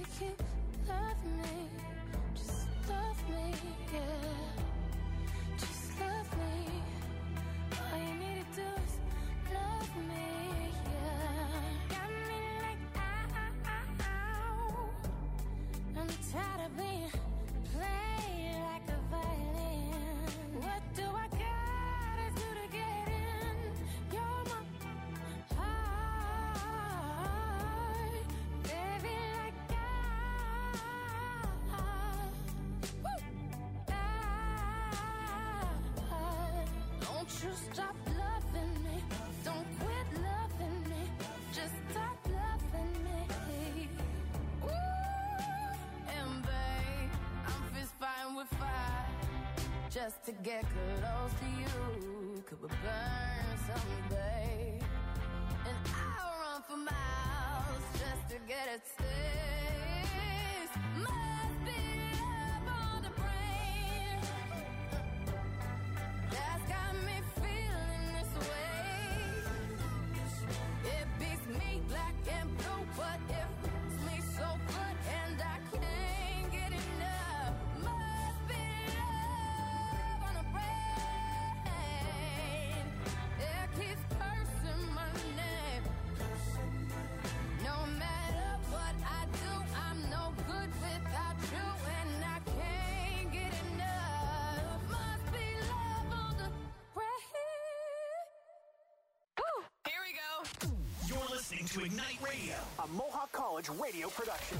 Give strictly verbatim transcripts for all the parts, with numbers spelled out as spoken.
we keep loving me. Just love me, yeah. Just love me. All you need to do is love me, yeah. Got me like, ow. I'm tired of being played like a violin. What do I gotta do to get in? You're my heart, baby, like I, woo, I. Don't you stop loving me, don't quit loving me, just stop loving me. Ooh, and babe, I'm fist fighting with fire just to get close to you. Could we burn something, babe? And I'll run for miles just to get a taste. Must be love on the brain that's got me feeling this way. It beats me black and blue, but it feels me so good, and I can't get enough. Must be love on the brain. It keeps cursing my name. No matter what I do, I'm no good without you, and I can't get enough. Must be love on the brain. Woo! Here we go. You're listening to Ignite Radio, a Mohawk College radio production.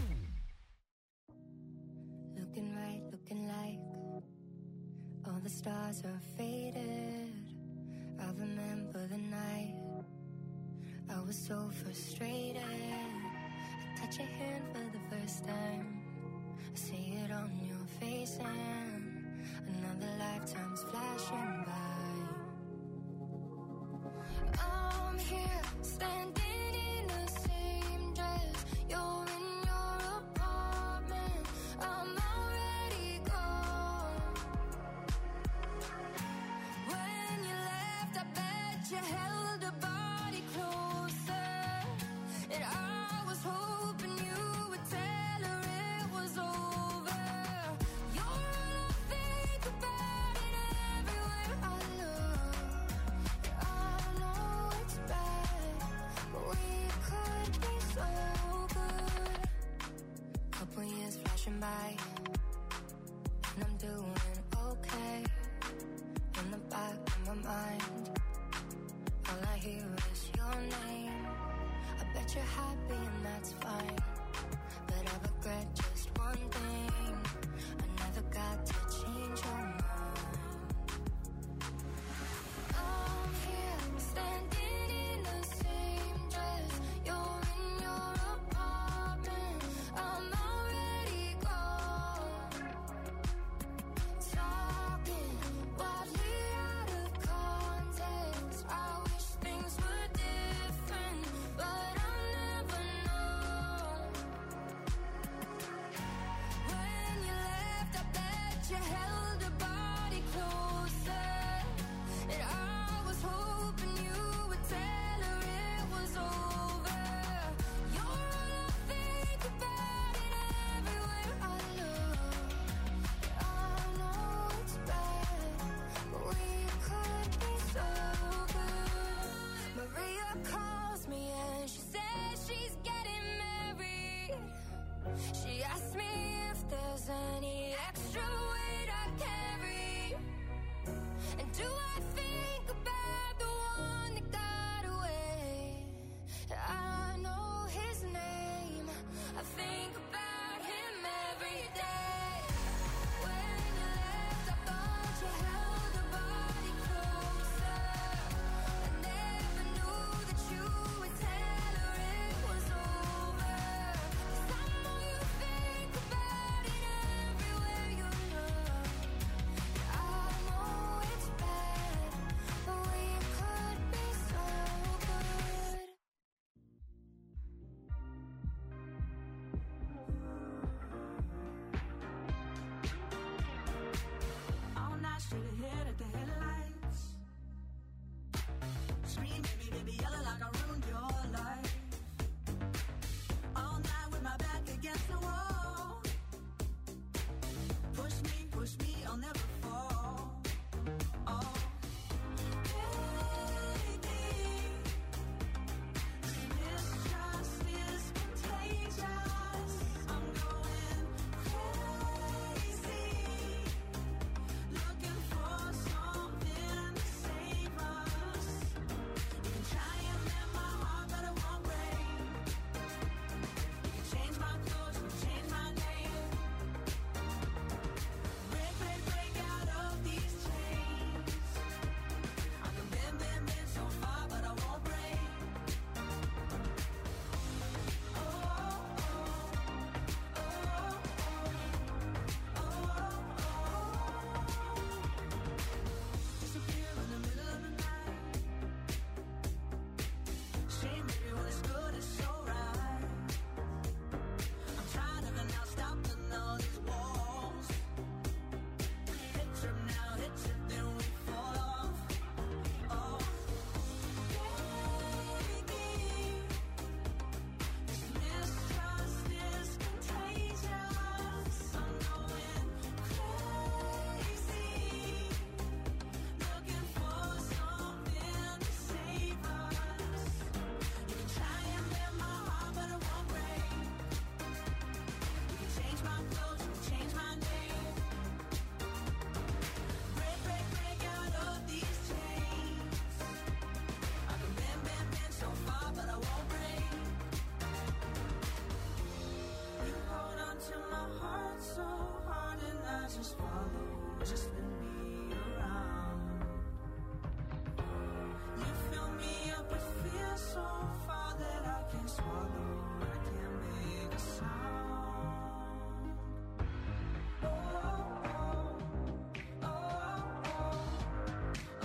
Looking right, looking like all the stars are faded. I remember the night I was so frustrated. I touch your hand for the first time. I see it on your face, and another lifetime's flashing by. I'm here, standing in the same dress. You're in your apartment. I'm already gone. When you left, I bet you held a body closer, and I was hoping you would tell her it was over. You're all I think about, and everywhere I look, I know it's bad, but we could be so good. Couple years flashing by, and I'm doing okay. In the back of my mind, all I hear is your name. I bet you're happy and that's fine, but I regret just one thing. I never got to change your mind. I'm here, standing in the same dress. You're in your apartment. I'm already gone. Talking wildly out of context. I wish things were different, but I'll never know. When you left, I bet you held a body closer, and I was hoping you would tell her it was over. You're all I think about, and everywhere I look, I know it's bad, but we could be so good. Maria calls me and she says she's getting married. She asked me if there's any extra weight I carry, and do I think about the one that got away? I know his name, I think about him every day. When you left, I thought you held a body closer. I never knew that you would tell her it was over. 'Cause I know you think about it everywhere you look. I know it's bad, but we could be so good. All night, straight ahead at the headlights. Scream, baby, baby, yelling like I ruined your life. All night with my back against the wall. so hard and I just follow. Just let me around. You fill me up with fear so far that I can't swallow. I can't make a sound. Oh, oh, oh, oh, oh,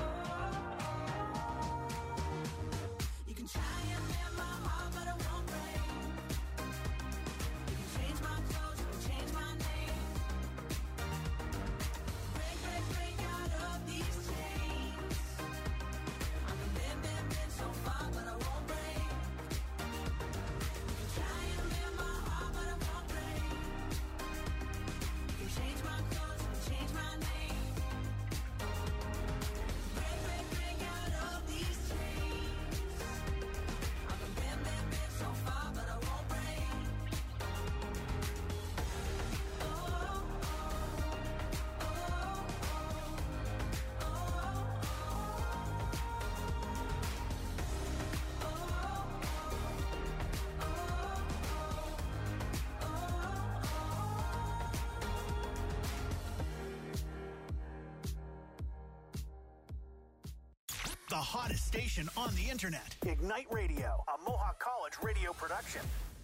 oh. You can try and mend my heart, but it won't break. You can change my clothes, you can change my name. Break, break, break out of these chains. I can bend, bend, bend so far, but I won't break. You can try and mend my heart, but it won't break. You can change my clothes, you can change my name. Break, break, break out of these chains. I can bend, bend, bend so far, but I won't break. Oh, oh, oh, oh, The hottest station on the internet. Ignite Radio, a Mohawk College radio production.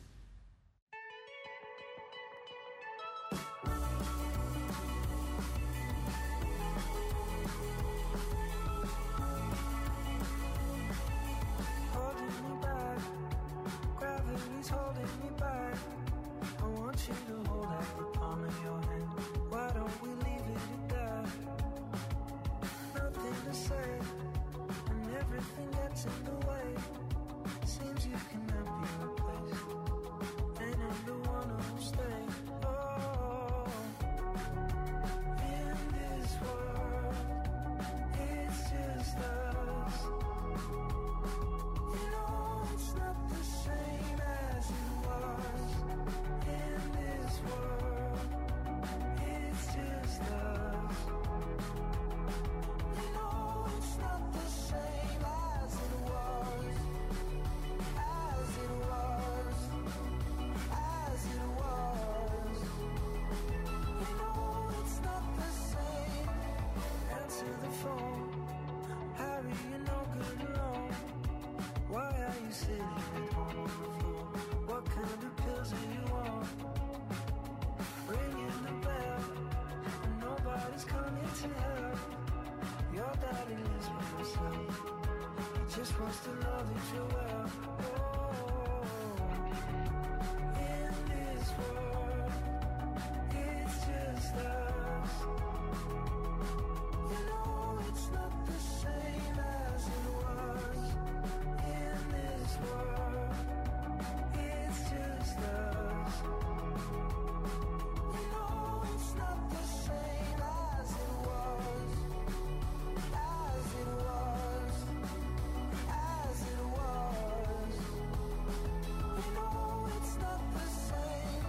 holding me back. Gravity's holding me back. I want you to hold out the palm of your hand. Why don't we leave it at that? Nothing to say, and everything gets in the way. Seems you cannot be replaced, and I'm the one who'll stay. Oh, in this world, it's just us. You know it's not the same as it was. In this world, it's just us. You know it's not the same as it was. As it was. As it was. You know it's not the same. Answer the phone. Harry, you're no good alone. Why are you sitting at home on the floor? What kind of pills do you want? Ringing the bell, and nobody's coming to help. Your daddy lives by himself. He just wants to know that you're well. Oh, in this world, it's just us. You know it's not the same as it was. In this world, it's just us. You know it's not the same as it was. As it was. As it was. You know it's not the same.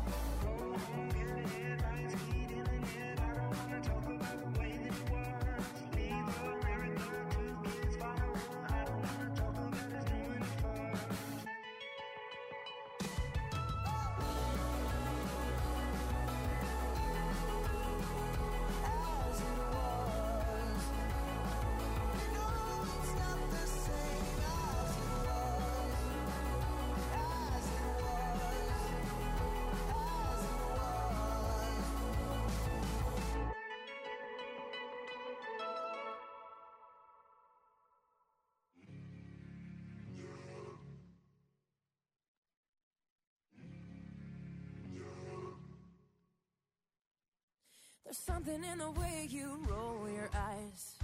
As it was. You know it's not the same as it was. As it was. As it was. There's something in the way you roll your eyes.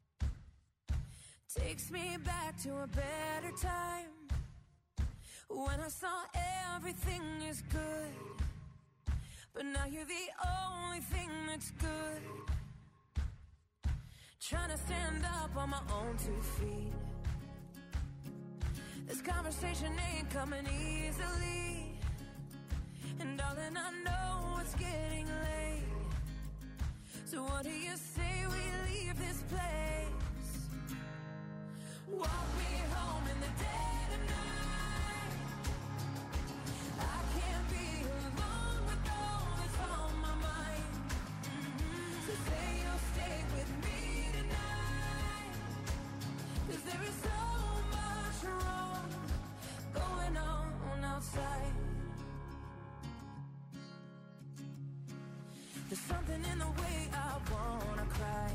Takes me back to a better time, when I saw everything is good. But now you're the only thing that's good. Trying to stand up on my own two feet. This conversation ain't coming easily. And darling, I know it's getting late. So what do you say we leave this place? Walk me home in the dead of night. I can't be alone with all that's on my There's something in the way I wanna cry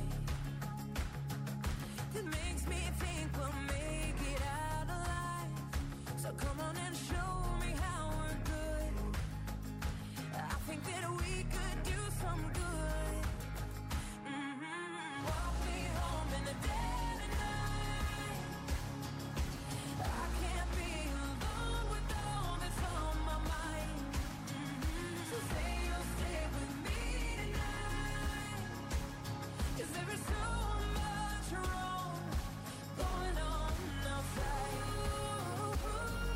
that makes me think we'll make it out alive. So come on and show me how we're good. I think that we could do some good. Mm-hmm. Walk me home in the dead of night. I can't be alone with all that's on my mind. Mm-hmm. So say you'll stay with me tonight. 'Cause there is so much wrong going on outside. Ooh, ooh,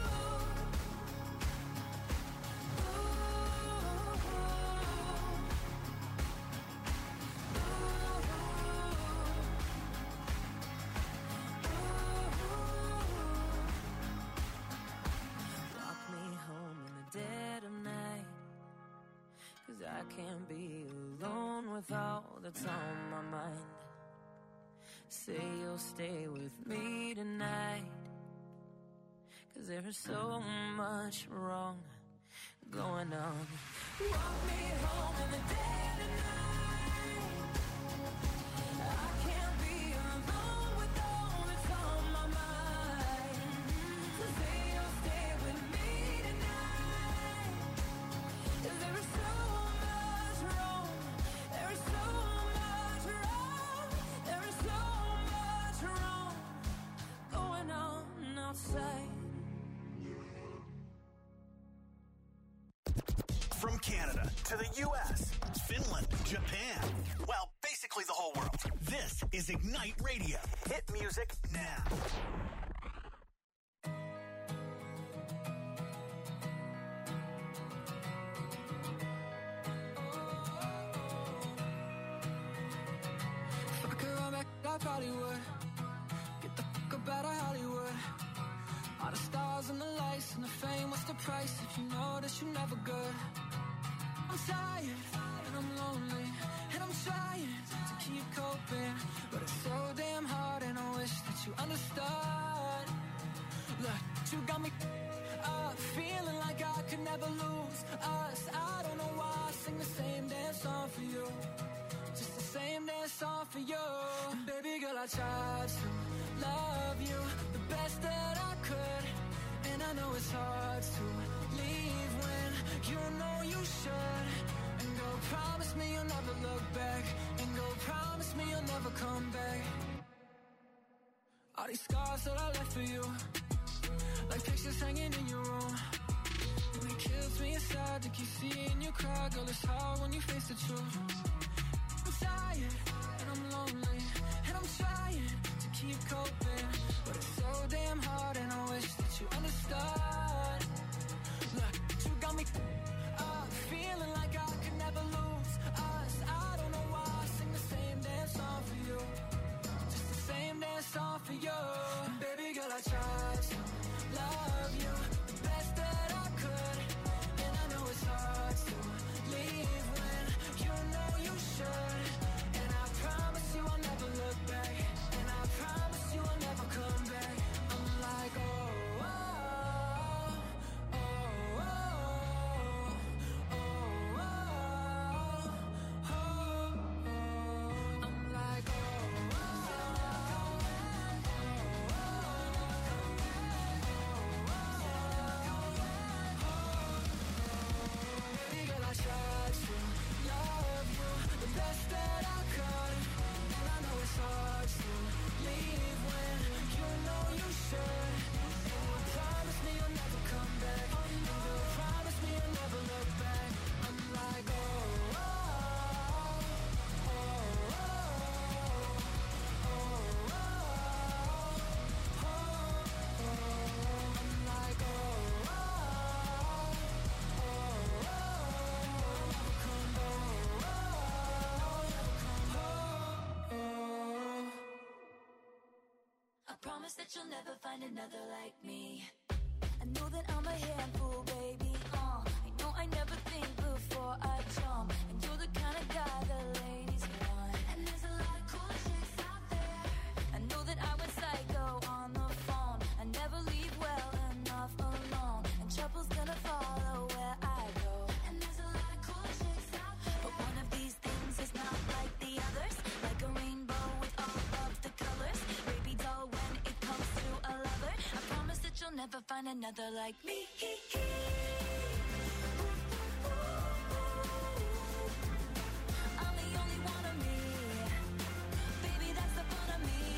Walk me home in the dead of night. 'Cause I can't be alone with all that's on my mind. Say you'll stay with me tonight. 'Cause there is so much wrong going on. Walk me home in the dead of night. I can't be alone with all that's on my mind. So say you'll stay with me tonight. 'Cause there is so much wrong. There is so much wrong. There is so much wrong going on outside. From Canada to the U S, Finland, Japan, well, basically the whole world. This is Ignite Radio. Hit music now. If I could run back, I probably would. Get the fuck up out of Hollywood. All the stars and the lights and the fame, what's the price if you know that you're never good? I'm tired and I'm lonely and I'm trying to keep coping, but it's so damn hard and I wish that you understood. Look, you got me up, feeling like I could never lose us. I don't know why I sing the same damn song for you, just the same damn song for you. And baby girl, I tried to love you the best that I could, and I know it's hard to leave when you know you should. And go promise me you'll never look back, and go promise me you'll never come back. All these scars that I left for you, like pictures hanging in your room, and it kills me inside to keep seeing you cry. Girl, it's hard when you face the truth. I'm tired and I'm lonely and I'm trying to keep coping, but it's so damn hard and I wish that you understood. Look, you got me up, feeling like I could never lose us. I don't know why I sing the same damn song for you, just the same damn song for you. And baby girl, I tried to love you the best that I could, and I know it's hard to leave when you know you should. And I promise you I'll never look back, and I promise you I'll never come back. I'm like, oh, oh, oh, oh, oh, oh, oh, oh. I'm like, oh, oh, baby girl, I tried to love you the best that I could, and I know it's hard to leave when you know you should. And you promise me you'll never come back, and you promise me you'll never look back. I'm like, oh, oh, oh, oh, oh, oh, oh, oh. I'm like, oh, oh, oh, oh, never come back. I promise that you'll never find another like me. I know that I'm a handful, baby. Uh, I know I never think before I jump, and you're the kind of guy the ladies want. And there's a lot of cool chicks out there. I know that I went psycho on the phone. I never leave well enough alone, and trouble's gonna follow where I go. And there's a lot of cool chicks out there, but one of these never find another like me. I'm the only one of me. Baby, that's the fun of me.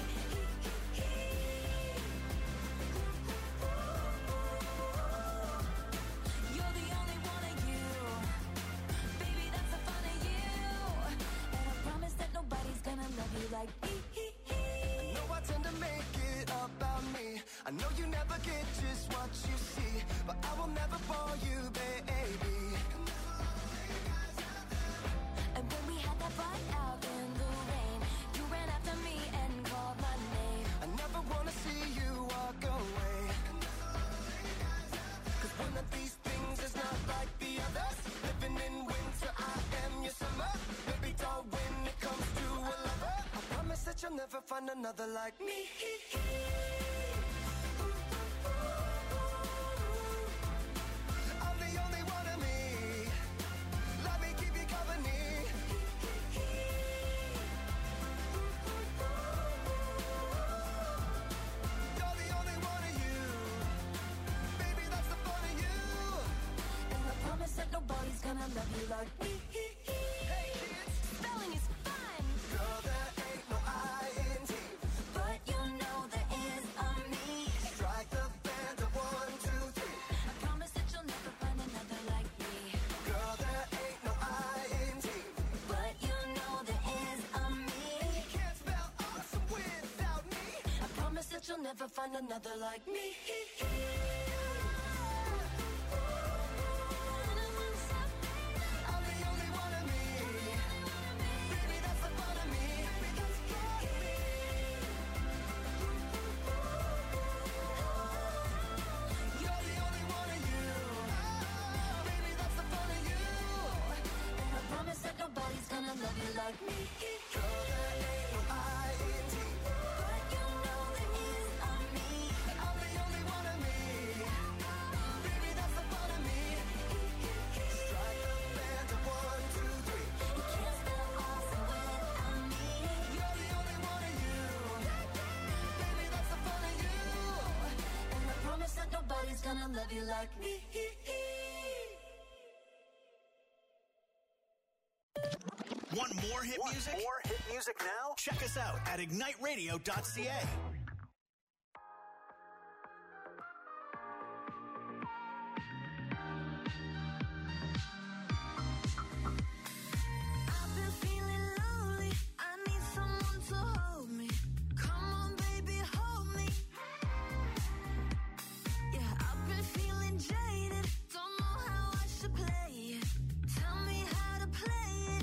You're the only one of you. Baby, that's the fun of you. And I promise that nobody's gonna love you like me. I know I tend to make it about me. I know you never get just what you see, but I will never fall you, baby. And when we had that fight out in the rain, you ran after me and called my name. I never wanna see you walk away, 'cause one of these things is not like the others. Living in winter, I am your summer. Baby doll, when it comes to a lover, I promise that you'll never find another like me. I'm the only one of me. Let me keep you company. You're the only one of you. Baby, that's the fun of you. And I promise that nobody's gonna love you like me. Hey kids, Spelling is fun, girl, there ain't no I in T. but you know there is a me. Strike the band of one, two, three. I promise that you'll never find another like me. Girl, there ain't no I in T. But you know there is a me. You can't spell awesome without me. I promise that you'll never find another like me. I'm the only one of me. Baby, that's the fun of me. You're the only one of you. Baby, that's the fun of you. And I promise that nobody's gonna love you like me. Girl, there ain't no I in T. But you know there is a me. I'm the only one of me. Baby, that's the fun of me. Strike the band of one, two, three. You can't spell awesome without me. You're the only one of you. Baby, that's the fun of you. And I promise that nobody's gonna love you like me. Want more hit Want music? more hit music now? Check us out at ignite radio dot c a. I've been feeling lonely. I need someone to hold me. Come on, baby, hold me. Yeah, I've been feeling jaded. Don't know how I should play it. Tell me how to play it.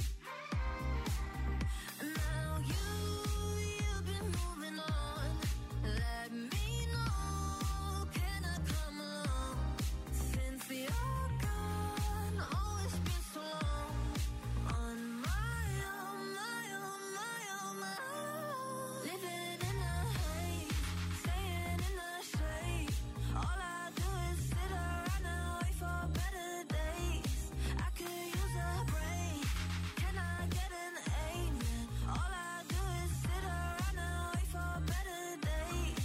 Now you, you've been moving on. Let me know. Can I come along? Since you're gone, oh, it's been so long. On my own, my own, my own, my own. Living in a haze, staying in the shade. All I do is sit around and wait for better days. I could use a break. Can I get an amen? All I do is sit around and wait for better days.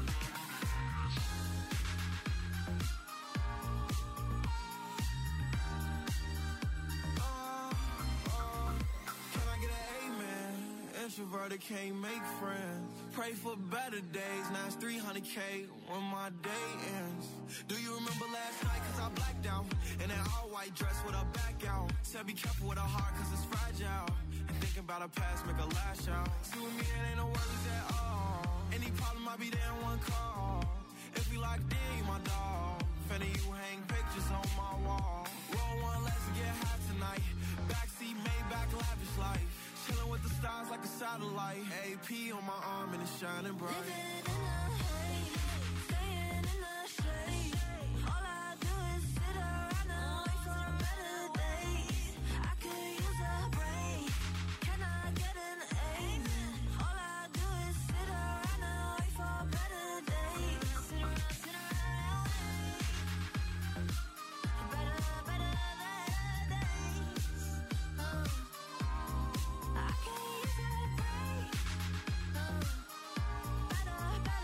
Can I get an amen? Introverted can't make friends. Pray for better days. Now it's three hundred K when my day ends. Do you remember last night? Cause I blacked out. In that all white dress with a back out. Said be careful with a heart cause it's fragile. And thinking about a past make a lash out. See with me it ain't no worries at all. Any problem I'll be there in one call. If we locked in, you my dog. Finna you hang pictures on my wall. Roll one, let's get high tonight. Backseat, Maybach, lavish life. Chilling with the stars like a satellite. A P on my arm and it's shining bright. Living in a haze, staying in the shade. All I do is sit around and wait for better days. I could use a break. Can I get an amen? All I do is sit around and wait for better days. Sit around, sit around and wait. Better, better, better days. Oh. I could use a break. Oh. Better, better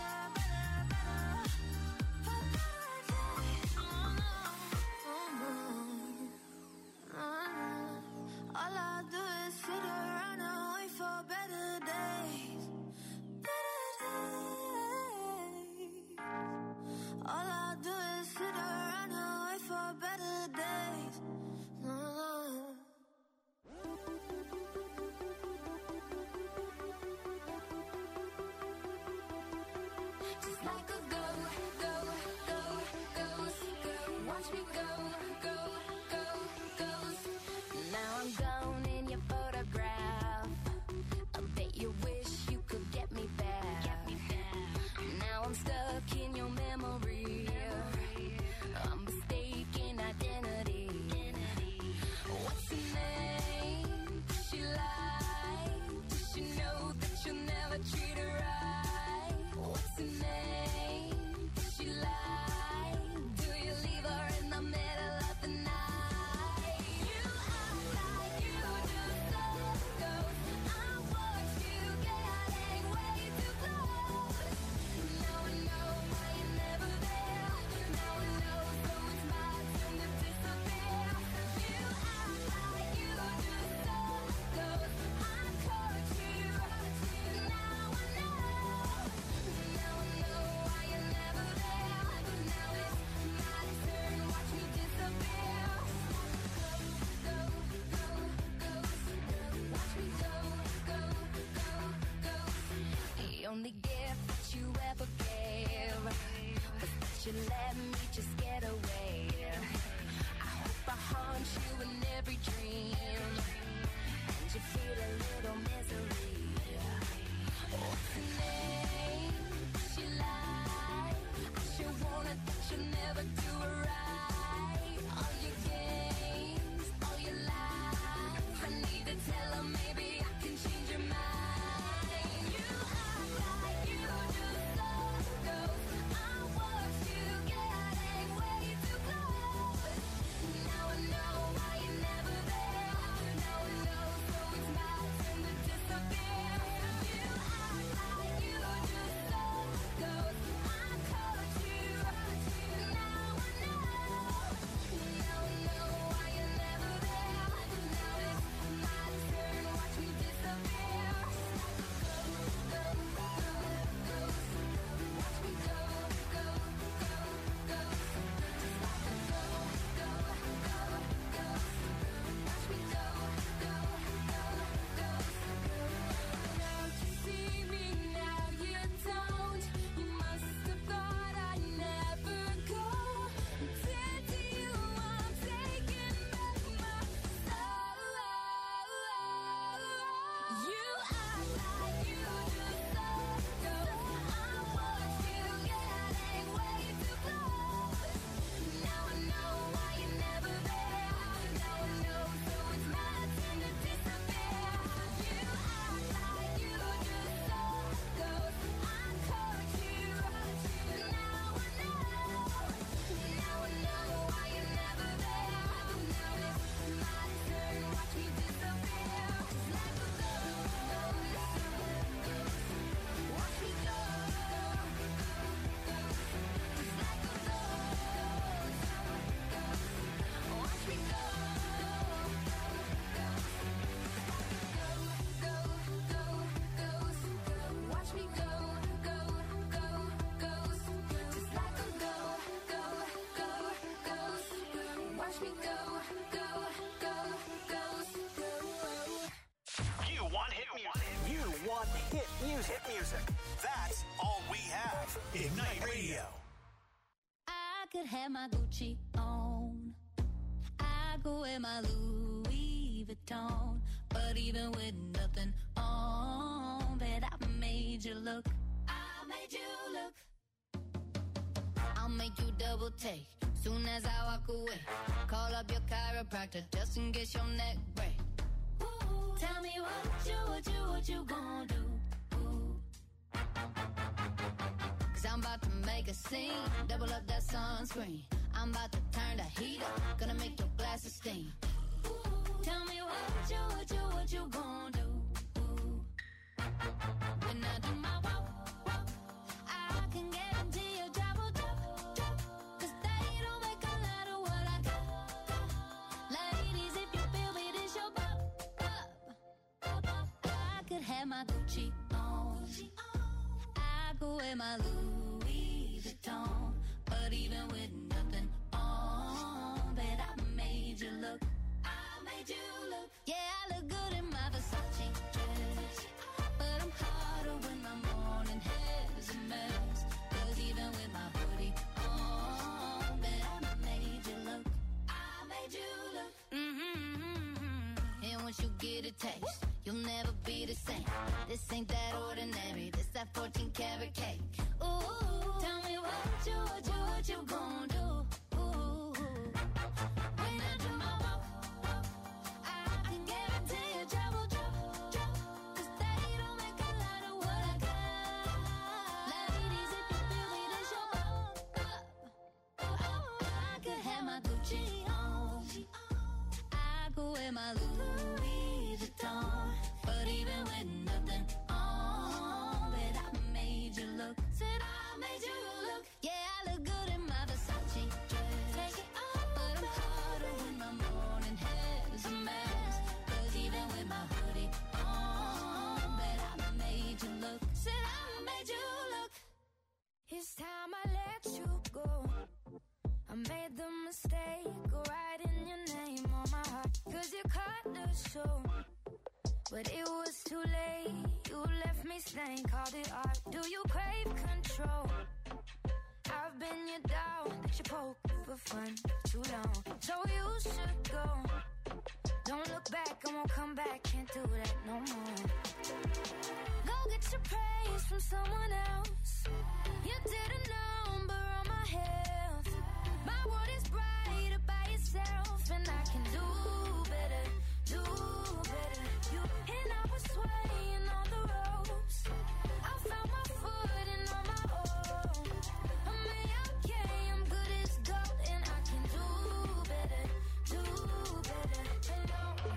music. That's all we have. Ignite Radio. I could have my Gucci on. I go wear my Louis Vuitton. But even with nothing on, bet I made you look. I made you look. I'll make you double take soon as I walk away. Call up your chiropractor just in case your neck break. Ooh, tell me what you, what you, what you gonna do. Ooh. Cause I'm about to make a scene, double up that sunscreen. I'm about to turn the heat up, gonna make your glasses steam. Ooh, tell me what you, what you, what you gonna do. Ooh. When I do my walk, walk, I can guarantee your job will drop, drop. Cause they don't make a lot of what I got, got. Ladies, if you feel me, this your bop, bop, bop. I could have my Gucci on. I could wear my Louis Vuitton. But even with nothing on, bet I made you look. I made you look. Yeah, I look good in my Versace dress. But I'm hotter when my morning hair's a mess. Cause even with my hoodie on, bet I made you look. I made you look. Mm-hmm. And once you get a taste, you'll never be the same. This ain't that ordinary. This that fourteen karat cake. Ooh, tell me what you, what you, what you gon' do. Ooh, when I do my walk, walk, I can guarantee your job will drop, drop. Cause they don't make a lot of what I got. Ladies, if you feel me, this your bop, bop. I could have my Gucci on. I could wear my Louis Vuitton. But even with nothing on, bet I made you look. Said I made you look. Yeah, I look good in my Versace dress. Take it off, but I'm hotter when my morning hair's a mess. Cause even with my hoodie on, bet I made you look. Said I made you look. It's time I let you go. I made the mistake of writing your name on my heart. Cause you cut the show. But it was too late, you left me stained, called it art. Do you crave control? I've been your dog, that you poke for fun for too long. So you should go. Don't look back, I won't come back, can't do that no more. Go get your praise from someone else. You did a number on my health. My world is brighter by yourself, and I can do better, do better. You and I was swaying on the ropes. I found my footing on my own. I mean, okay, I'm good as gold, and I can do better, do better. Hello,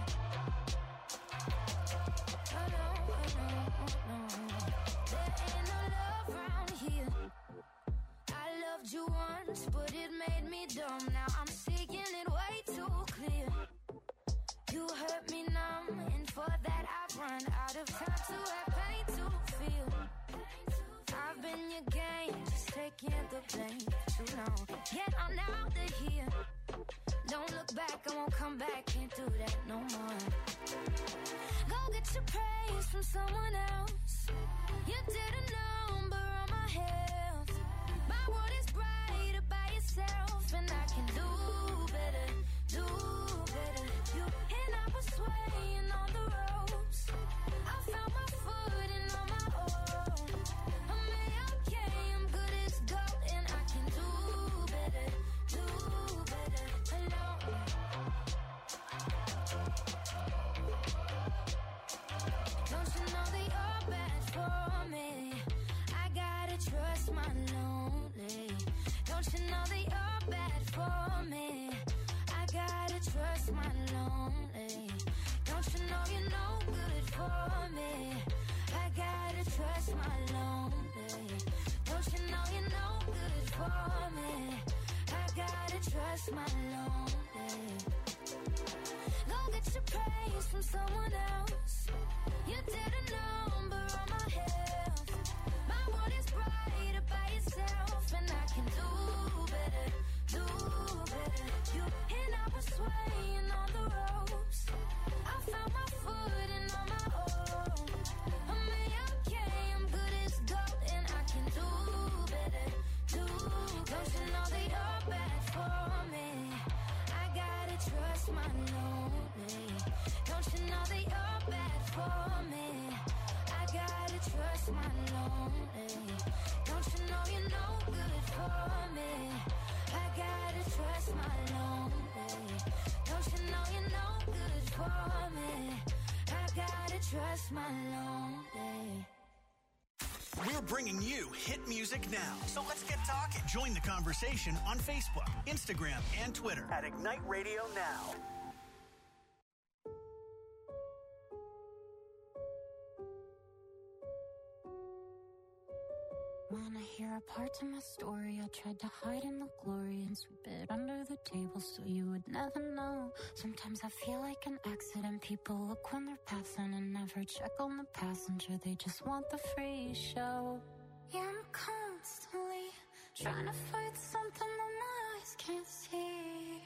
hello, hello. There ain't no love around here. I loved you once, but it made me dumb. Now I'm seeing it way too clear. You hurt me numb, and for that I've run out of time to have pain to feel. I've been your game, just taking the blame for too long. Yet I'm out of here. Don't look back, I won't come back, can't do that no more. Go get your praise from someone else. You did a number on my health. My world is brighter by yourself, and I can do better, do better. You and I was swaying on the ropes. I found my footing on my own. I mean, okay, I'm good as gold, and I can do better, do better. Hello. Don't you know that you're bad for me? I gotta trust my lonely. Don't you know that you're bad for me? I gotta trust my lonely. Don't you know you're no good for me? I gotta trust my lonely. Don't you know you're no good for me? I gotta trust my lonely. Go get your praise from someone else. You did a number on my health. My world is brighter by yourself, and I can do better, do better. You and I was swaying on the ropes. I found my footing on my own. I mean, okay, I'm good as for me. I gotta trust my lonely. Don't you know you're no good for me? I gotta trust my lonely. Don't you know you're no good for me? I gotta trust my lonely. We're bringing you hit music now. So let's get talking. Join the conversation on Facebook, Instagram, and Twitter at Ignite Radio Now. Wanna hear a part of my story? I tried to hide in the glory and sweep it under the table so you would never know. Sometimes I feel like an accident. People look when they're passing and never check on the passenger. They just want the free show. Yeah, I'm constantly trying to fight something that my eyes can't see.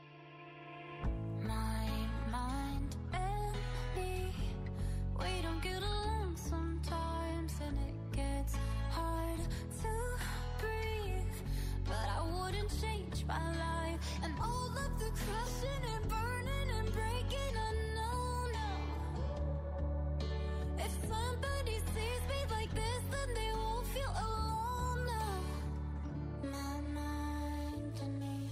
My mind and me, we don't get along sometimes, and it gets hard to breathe. But I wouldn't change my life, and all of the crushing and burning and breaking, I know now. If somebody sees me like this, then they won't feel alone now. My mind and me.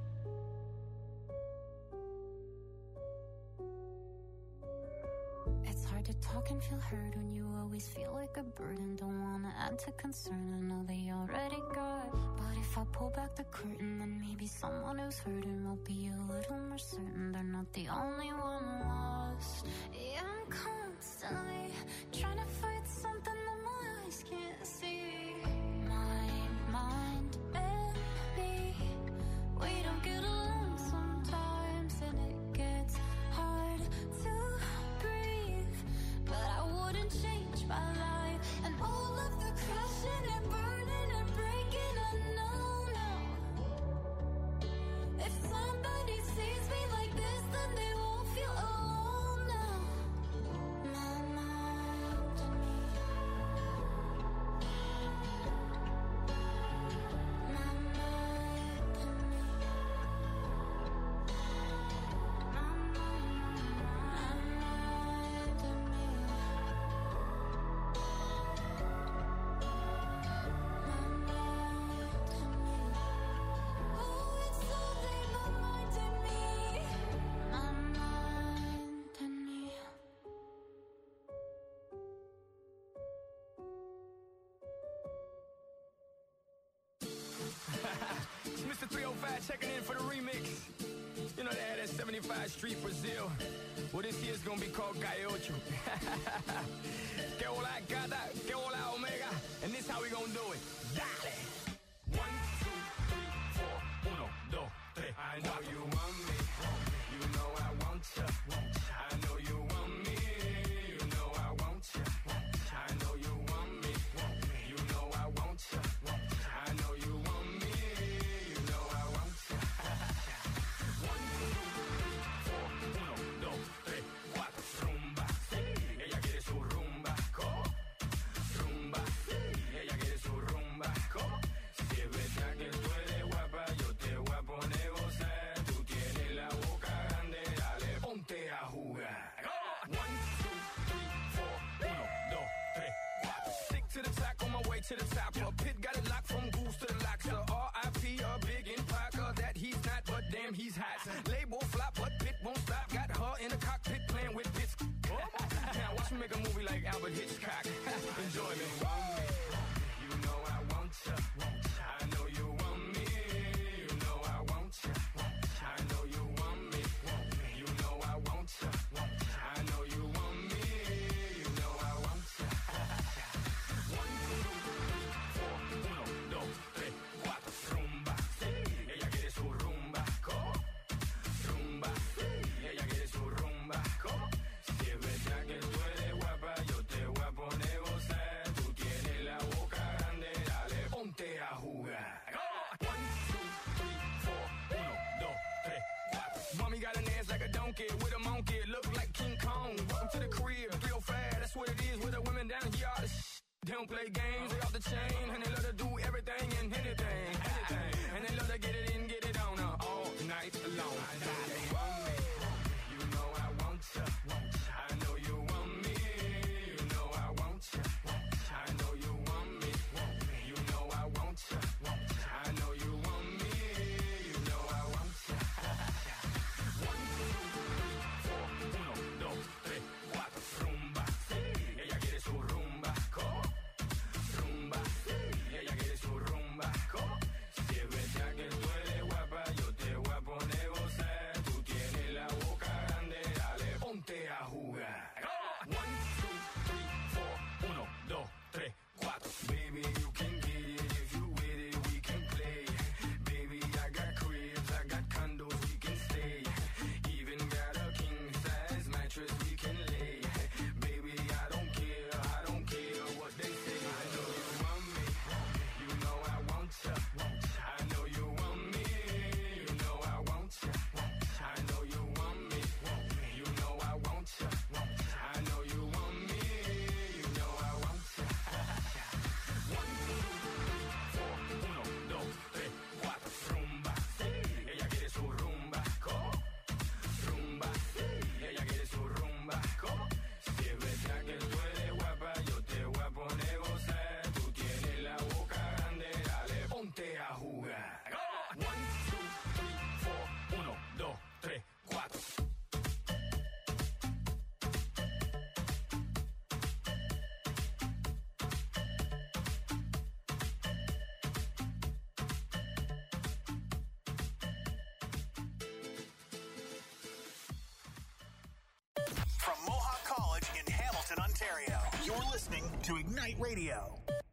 It's hard to talk and feel heard when you always feel like a burden. Don't wanna add to concern, I know they already got. But if I pull back the curtain, then maybe someone who's hurting will be a little more certain they're not the only one lost. Yeah, I'm constantly trying to fight something that my eyes can't see. My mind and me, we don't get along sometimes, and it gets hard to breathe. But I wouldn't change my life, and all of the crushing and burning and breaking, I know now. If somebody sees me like this, then they won't feel alone now. My mind and me. My mind and me. My mind and me. Oh, it's only my mind and me. My mind and me. It's Mister three oh five checking in for the remix. You know, they had that seventy-five Street Brazil. Well, this year's gonna be called Gaiocho. Que hola gata, que hola omega. And this how we gonna do it. Dale! One, two, three, four. Uno, dos, tres. I know you want me. You know I want ya. I know you want me. You know I want ya. I know you want me. You know I want ya. I know you want me. You know I want ya. One, two, three, four. Uno, dos, tres, cuatro. Rumba. Ella quiere su rumba. Co. Rumba. Ella quiere su rumba. Co. Si es verdad que tú eres guapa, yo te voy a poner gozar. Tú tienes la boca grande, dale, ponte a jugar. One, two, three, four. Uno, dos, tres, cuatro. Stick to the top, on my way to the top. A pit got it locked from goose to the locks. R I P a big in Parker, that he's not, but damn he's hot. Label flop, but Pit won't stop. Got her in the cockpit playing with bits. Now watch me make a movie like Albert Hitchcock. Enjoy me. You know I want ya. I know you want me. You know I want ya. I know you want me. You know I want ya. I know you want me. You know I want ya. One, two, three, four. Uno, dos, tres, cuatro. Rumba. Ella quiere su rumba. Co. Rumba. Ella quiere su rumba. Co. Si es verdad que tú eres guapa, yo te voy a poner gozar. Tú listening to Ignite Radio.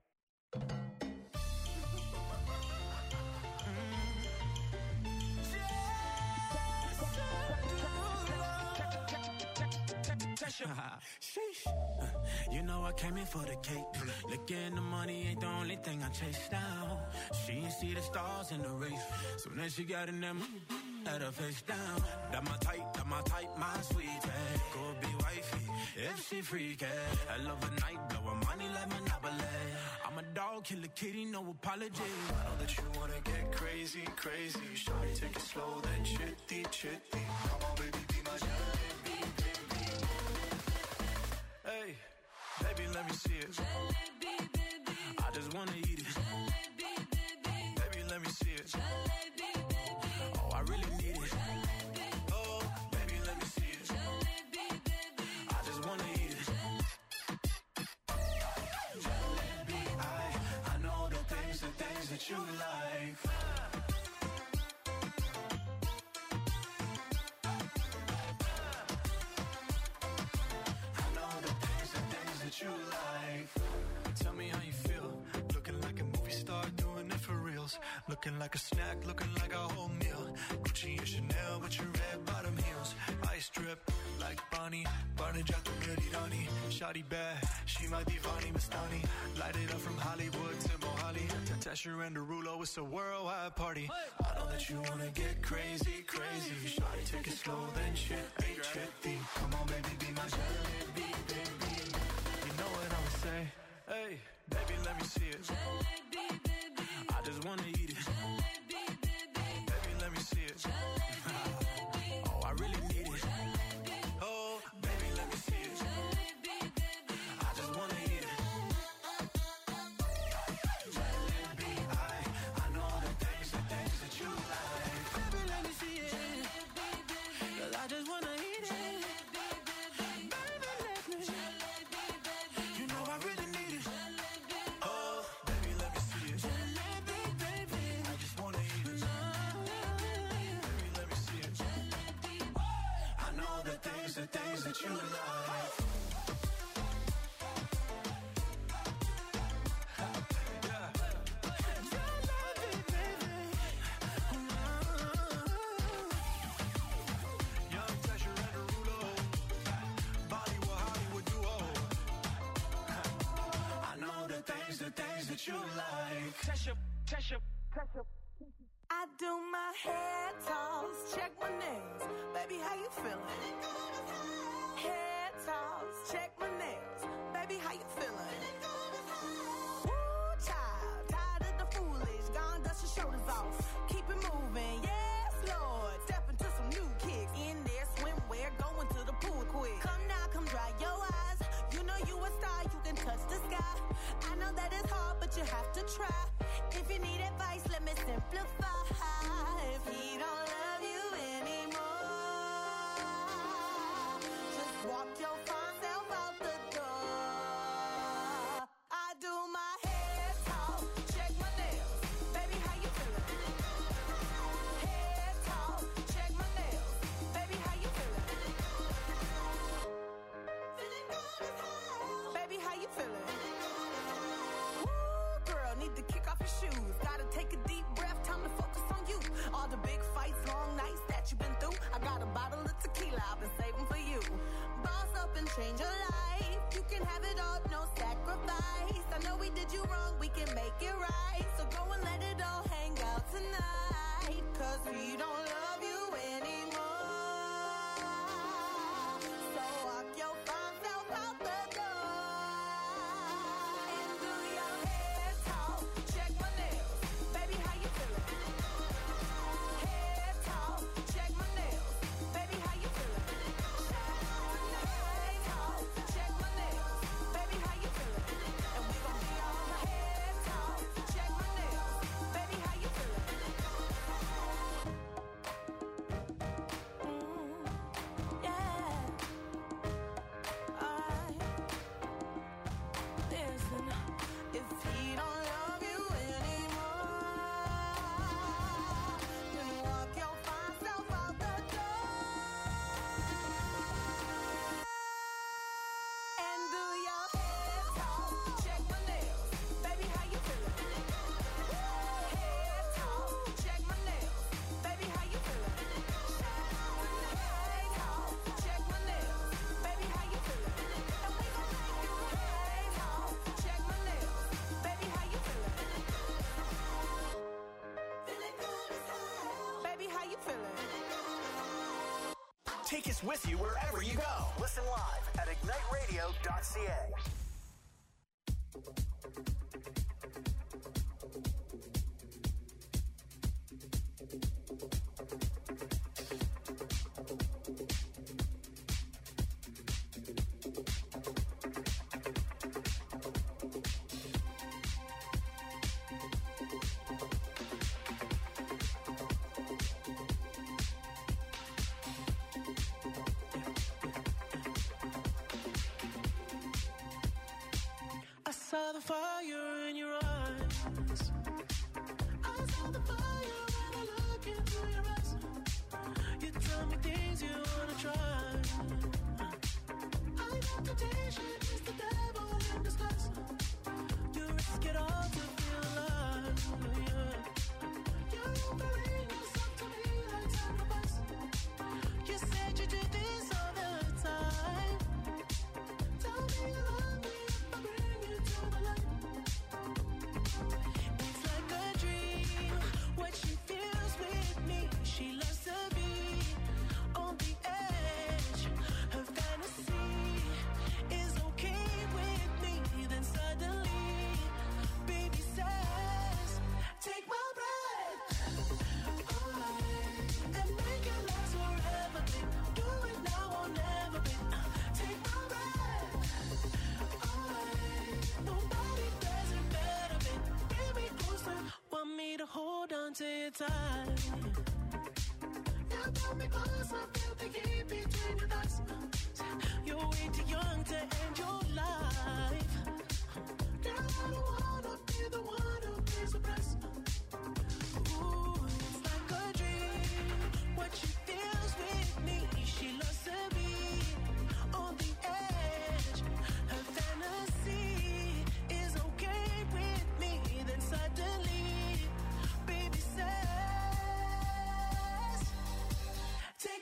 Sheesh. You know I came in for the cake. Looking the money ain't the only thing I chase now. She ain't see the stars in the race. Soon as she got in them, had her face down. That my type, that my type, my sweetie. Could be wifey if she freaky. I love a night, blow her money like Monopoly. I'm a dog, kill a kitty, no apology. I know that you wanna get crazy, crazy. Shawty, take it slow, then chitty, chitty. Come on, baby, be my jalebi, baby. Hey, baby, let me see it. Jalebi, baby. I just wanna eat it. Jalebi, baby. Baby, let me see it. Jalebi, baby. Oh, I really need it. Jalebi. Oh, baby, let me see it. Jalebi, baby. I just wanna eat it. Jalebi, I, I know the things, the things that you like. I know the things, the things that you like. Tell me how you feel. Looking like a movie star, doing it for reals. Looking like a snack, looking like a whole meal. Gucci and Chanel with your red bottom heels. Ice drip like Bonnie, Barney Jack the Ready Donnie. Shawty bad, she my divani Mastani. Light it up from Hollywood to Mohali. Tasha and Derulo, it's a worldwide party. I know that you wanna get crazy, crazy. Shawty, take it slow, then chitty, chitty. Come on, baby, be my jalebi, baby. You know what I'ma say? Hey, baby, let me see it. Jalebi, baby. I just wanna eat it. Jalebi, baby. Baby, let me see it. Oh, I really need it. Oh, baby, let me see it. I just wanna eat it. Jalebi, I, I know the things, the things that you like. Baby, let me see it. 'Cause I just wanna eat it. Baby, let me. You know I really need it. Oh, baby, let me see it. Jalebi, baby. I just wanna eat it. Baby, let me see it. I know the things, the things that you like. Young Tasha and Derulo, Bollywood, Hollywood duo. I know the things, the things that you like. Tasha, Tasha, Tasha. I do my hair toss, check my nails. Baby, how you feeling? Hair toss, check my nails. Baby, how you feeling? Woo, child, tired of the foolish. Gone, dust your shoulders off. Keep it moving, yes, Lord. Step into some new kicks. In there, swimwear, going to the pool quick. Come now, come dry your eyes. You know you a star, you can touch the sky. I know that it's hard, but you have to try. If you need advice, let me simplify. If he don't love you anymore, just walk your fine self out the door. I do my hair talk, check my nails. Baby, how you feeling? Hair talk, check my nails. Baby, how you feeling? Feeling good as hell. Baby, how you feeling? Woo, girl, need to kick off your shoes. Gotta take a deep breath, time to focus on you. All the big fights, long nights that you've been through. I got a bottle of tequila I've been saving for you. Boss up and change your life. You can have it all, no sacrifice. I know we did you wrong, we can make it right. So go and let it all hang out tonight. Cause we don't love you anymore. So walk your fine self out the door. And do your hair talk, check my nails. Baby, how you feeling? Hair talk, check my nails. Baby, how you feeling? Hair talk, check my nails. Baby, how you feeling? And we gon' be on hair talk, check my nails. Baby, how you feeling? take us with you wherever you go. Listen live at ignite radio dot c a. I saw the fire in your eyes. I saw the fire when I look into your eyes. You tell me things you wanna try. I know temptation is the devil in disguise. You risk it all to feel alive. Yeah. You're offering yourself to me like sacrifice. You said you do this all the time. Tell me you love me. It's like a dream, what she feels with me. She loves to be on the edge. Her fantasy is okay with me. Then suddenly, baby says, take my breath away and make it last forever, babe. Do it now or never, babe. Take my breath away. Nobody does it better, babe. Bring me closer. Want me to hold on to your tight. Yeah, pull me closer. Feel the heat between your thighs. You're way too young to end your life. Girl, I don't wanna be the one who pays the price. Ooh, it's like a dream. What she feels with me. She loves to be on the edge. Her fantasy is okay with me. Then suddenly, baby says, take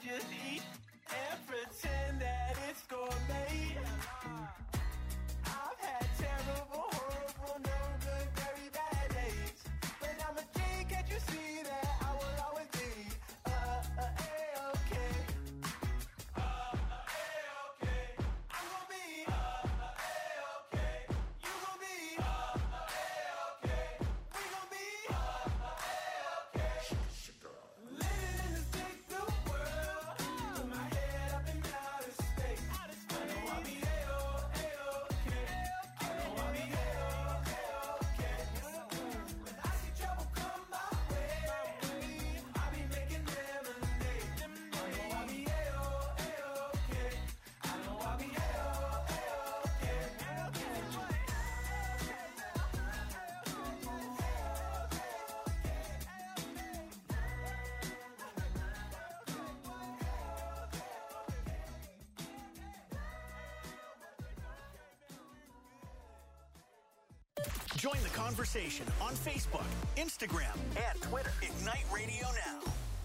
just eat and pretend that it's gourmet. I've had terrible, horrible, no good, very bad days. But I'm a king, can't you see that I will always be uh, uh, A-okay. Uh, uh, A-okay. I'm gonna be uh, uh, A-okay. You gonna be uh, uh, A-okay. We gonna be uh, uh, A-okay. Living in this big new world, with my head up in outer space. I know I'll be A-O, A-okay. I know I'll be A-O, A-okay. When I see trouble come my way, I'll be making lemonade. I know I'll be A-O, A-okay. I know I'll be A-O, A-okay. Join the conversation on Facebook, Instagram, and Twitter. Ignite Radio Now.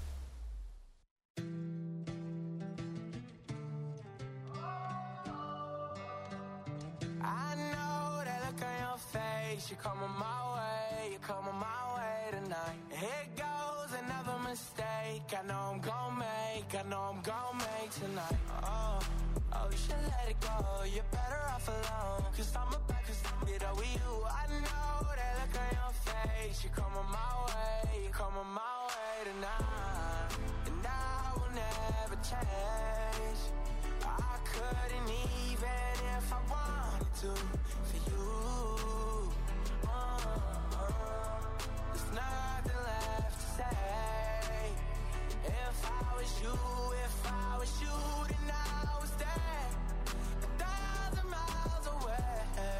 I know that look on your face. You're coming my way, you're coming my way tonight. Here goes another mistake. I know I'm gon' make, I know I'm gon' make tonight. Oh, oh, you should let it go. You're better off alone. Cause I'm about to get over you. I know that look on your face. You're coming my way, you're coming my way tonight. And I will never change. I couldn't even if I wanted to for you. Uh, uh, there's nothing left to say. If I was you, if I was you, then I was there, a thousand miles away.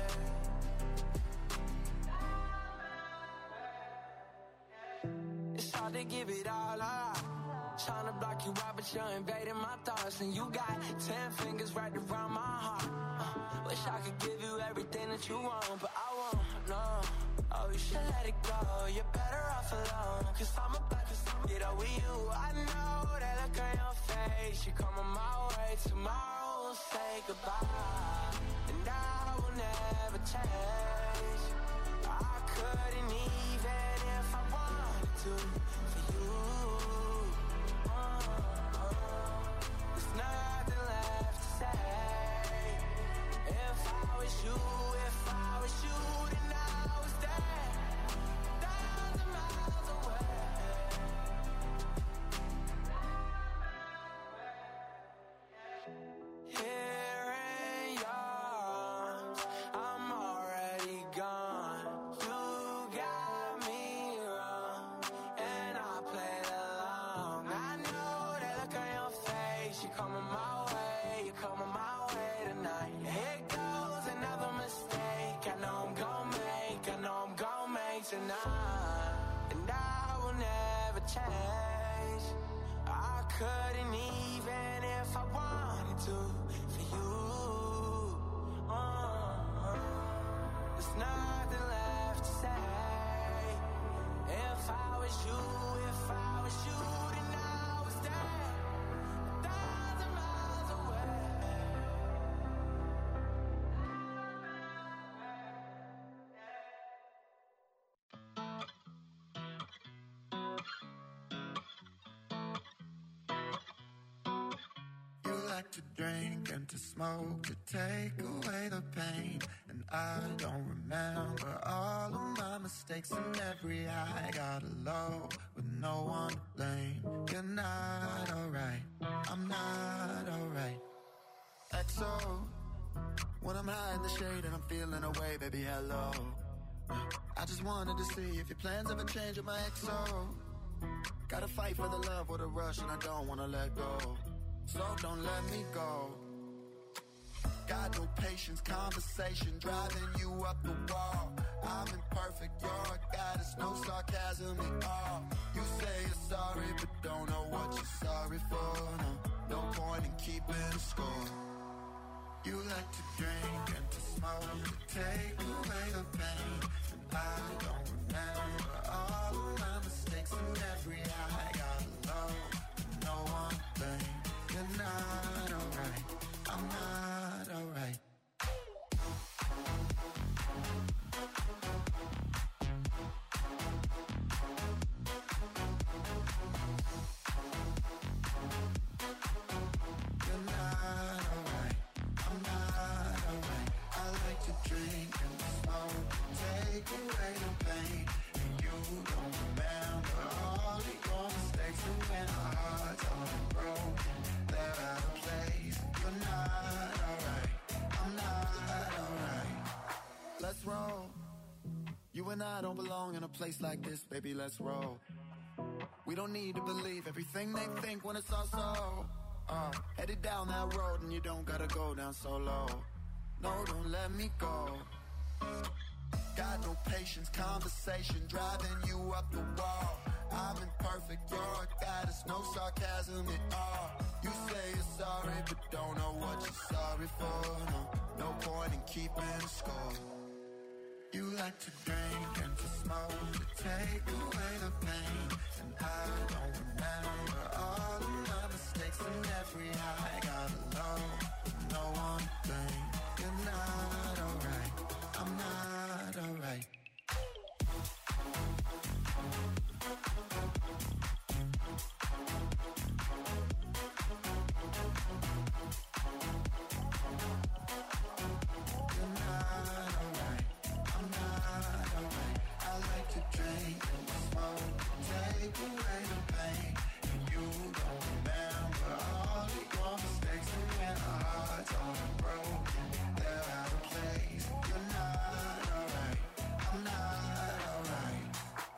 It's hard to give it all up. Trying to block you out, but you're invading my thoughts. And you got ten fingers right around my heart. uh, Wish I could give you everything that you want, but I won't, no. Oh, you should let it go. You're better off alone. Cause I'm about to get over you. I know that look on your face. You're coming my way. Tomorrow we'll say goodbye. And I will never change. I couldn't even if I wanted to for you. There's nothing left to say. If I was you, if I was you, then I was there, a thousand miles away. Here in yours, I'm already gone. You got me wrong, and I played along. I know that look on your face. You're coming my way, you're coming my way tonight. Here goes another mistake. I know I'm gon' make, I know I'm gon' make tonight. And I will never change. I couldn't even if I wanted to for you. Uh, there's nothing left to say. If I was you, if I was you, then I was there, a thousand miles away. You like to drink and to smoke to take away the pain. And I don't remember all of my mistakes and every high. Got low with no one to blame. You're not alright, I'm not alright. X O, when I'm high in the shade and I'm feeling away, baby, hello. I just wanted to see if your plans ever change with my X O. Gotta fight for the love or the rush and I don't wanna let go. So don't let me go. Got no patience, conversation driving you up the wall. I'm imperfect, you're a goddess, no sarcasm at all. You say you're sorry, but don't know what you're sorry for. No, no point in keeping score. You like to drink and to smoke to take away the pain. And I don't remember all of my mistakes and every high. Got low, no one thing. and I don't belong in a place like this, baby, let's roll. We don't need to believe everything they think when it's all so. Uh, headed down that road and you don't gotta go down so low. No, don't let me go. Got no patience, conversation driving you up the wall. I'm imperfect, you're a goddess, no sarcasm at all. You say you're sorry, but don't know what you're sorry for. No, no point in keeping score. You like to drink and to smoke to take away the pain, and I don't remember all of my mistakes and every high. Got alone with no one thing. You're not alright, I'm not alright. Take away the pain, and you don't remember all of your mistakes. And when our hearts are broken, they're out of place. You're not alright, I'm not alright.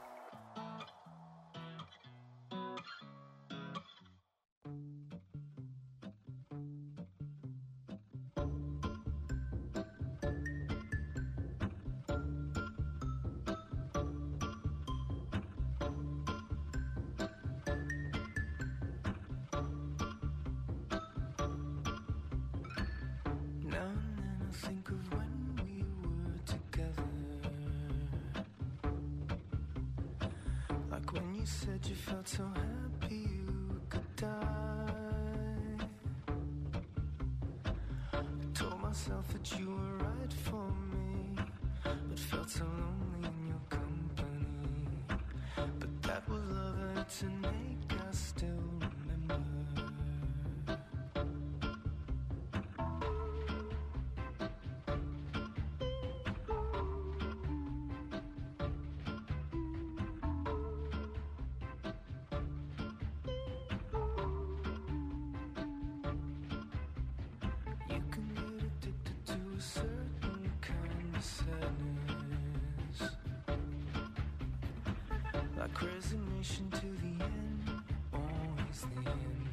Now and then I think of when we were together, like when you said you felt so happy you could die. I told myself that you were right for me, but felt so lonely in your company. But that was love I had to make, I still remember. You can get addicted to a certain kind of sadness, like resignation to the end, always the end.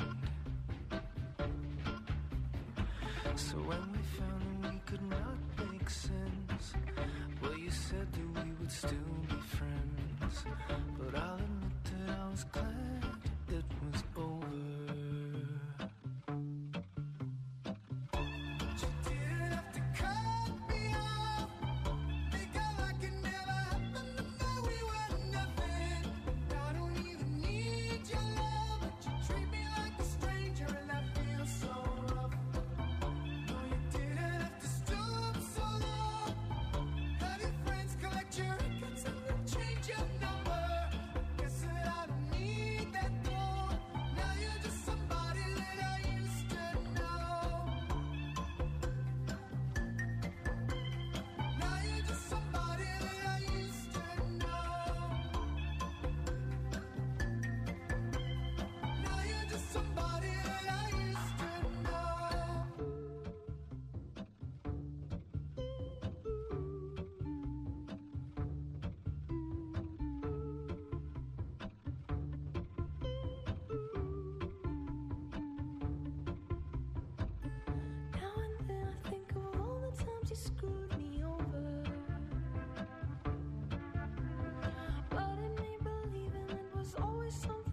So when we found that we could not make sense, well, you said that we would still be friends. But I'll admit that I was glad it was over. You didn't have to cut me off. Think I like it never happened, but now we were nothing. I don't even need your love, but you treat me like a stranger, and that feels so rough. No, you didn't have to stoop so low. Have your friends collect your records and then change your number. Guess that I don't need that though. Now you're just somebody that I used to know. Now you're just somebody that I used to know. Now you're just somebody that I used to know. Now and then I think of all the times you screwed me over, but in me believing it was always something